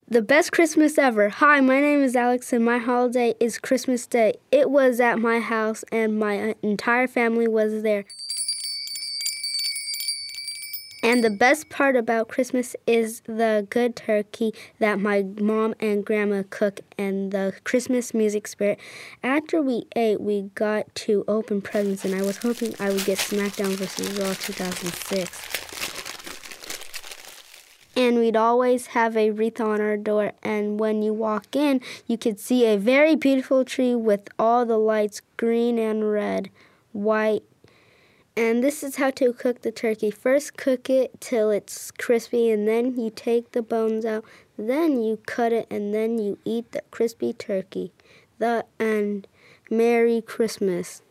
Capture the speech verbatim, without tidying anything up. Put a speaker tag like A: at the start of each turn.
A: The best Christmas ever. Hi, my name is Alex, and my holiday is Christmas Day. It was at my house, and my entire family was there. And the best part about Christmas is the good turkey that my mom and grandma cook and the Christmas music spirit. After we ate, we got to open presents, and I was hoping I would get SmackDown versus. Raw two thousand six. And we'd always have a wreath on our door, and when you walk in, you could see a very beautiful tree with all the lights, green and red, white. And this is how to cook the turkey. First, cook it till it's crispy, and then you take the bones out. Then you cut it, and then you eat the crispy turkey. The end. Merry Christmas.